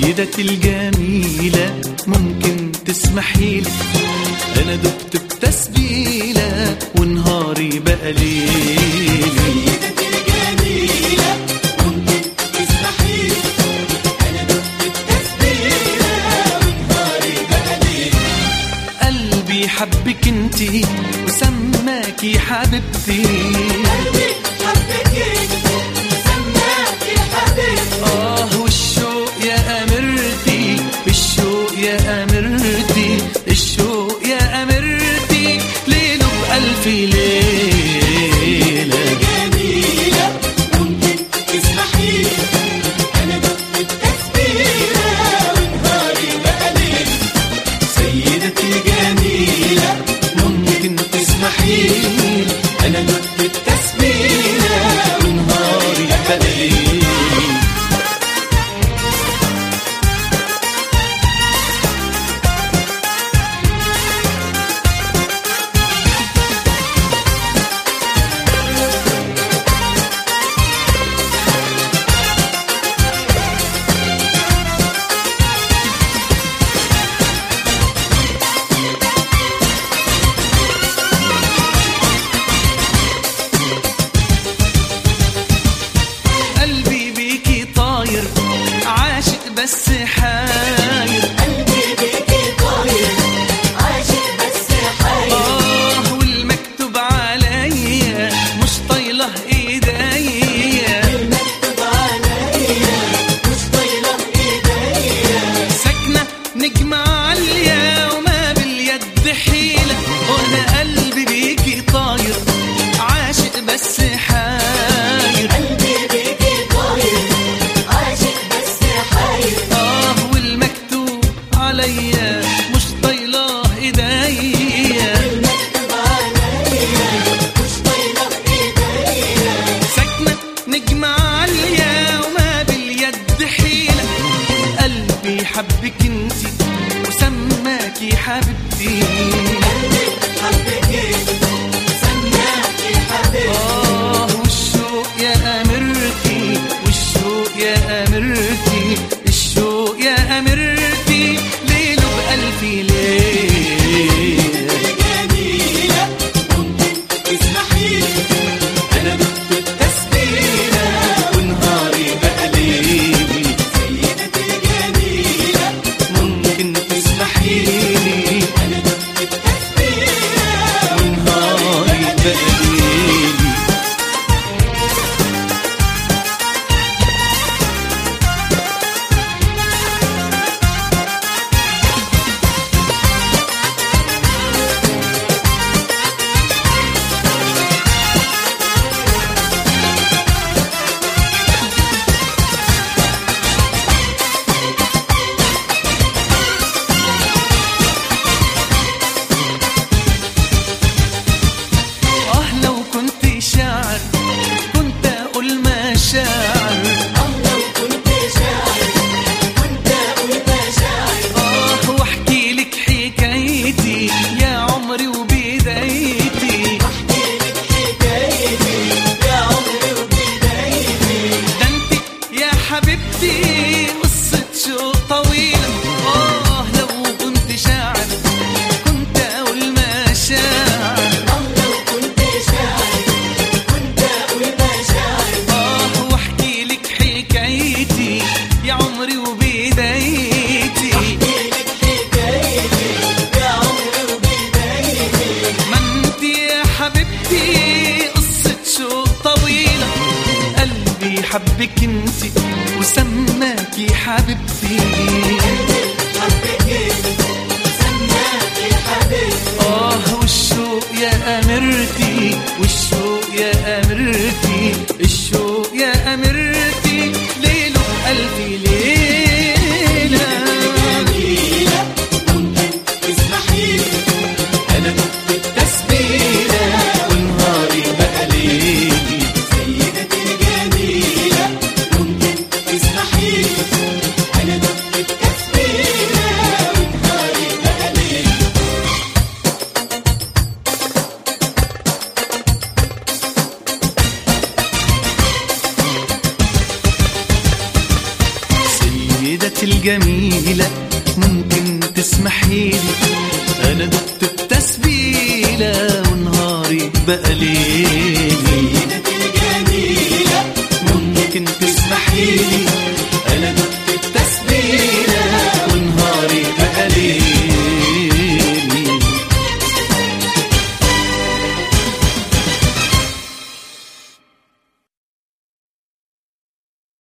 سيدتي الجميلة ممكن تسمحيلي، أنا دقت بتسبيلة ونهاري بقى ليلي. سيدتي الجميلة ممكن تسمحيلي، أنا دقت بتسبيلة ونهاري بقى ليلي. قلبي حبك انتي وسماكي حبيبتي، قلبي حبك انتي وسماكي حبيبتي. والشوق يا أميرتي، الشوق يا أميرتي، الشوق يا أميرتي، ليله بألف ليلة. جميلة ممكن تسمحيلي، أنا دقت بتسبيلة ونهاري بقى ليلي. سيدتي الجميلة ممكن تسمحيلي، أنا دقت التسبيلة ونهاري بقى ليلي. قلبي بيكي طاير عاشق بس حاير، قلبي بيكي طاير عاشق بس حاير. والمكتوب عليا مش طايله ايديا، المكتوب عليا مش طايلة ايديا. ساكنه نجمه عاليه وما باليد حيله، وانا قلبي بيكي طاير عاشق بس حاير. قلبي بيكي طاير عاشق بس حاير. والمكتوب عليا مش طايله ايديا، المكتوب عليا مش طايلة ايديا. ساكنة نجمة عالية وما باليد حيلة. قلبي حبك انتي وسماكي حبيبتي، قلبي حبك انتي وسماكي حبيبتي. والشوق يا أميرتي، والشوق يا أميرتي، الشوق يا أميرتي، ليله بألف ليلة. جميلة ممكن تسمحيلي، أنا دقت التسبيلة ونهاري بقى ليلي. سيدتي الجميلة ممكن تسمحيلي، أنا دقت بتسبيلة ونهاري بقى ليلي. لو كنت شاعر كنت أقول مشاعر، لو كنت شاعر كنت أقول مشاعر. واحكي لك حكايتي يا عمري وبدايتي، أحكي لك حكايتي يا عمري وبدايتي. ده انت يا حبيبتي قصة شوق طويلة. لو كنت شاعر كنت أقول مشاعر، لو كنت شاعر كنت أقول مشاعر. واحكي لك حكايتي يا عمري وبدايتي. أحكي لك حكايتي يا عمري وبدايتي. ما انت يا حبيبتي قصة شوق طويلة، قلبي حبك انت وسماكي حبيبتي. حبك انتي وسماكي حبيبتي. والشوق يا أميرتي، والشوق يا أميرتي، الشوق يا أميرتي، ليله بألف ليلة. جميلة ممكن تسمحيلي، أنا دقت التسبيلة ونهاري بقى ليلي. سيدتي الجميلة ممكن تسمحيلي، أنا دقت بتسبيلة ونهاري بقى ليلي. الجميلة ممكن تسمحيلي أنا دقت التسبيلة ونهاري بقى ليلي.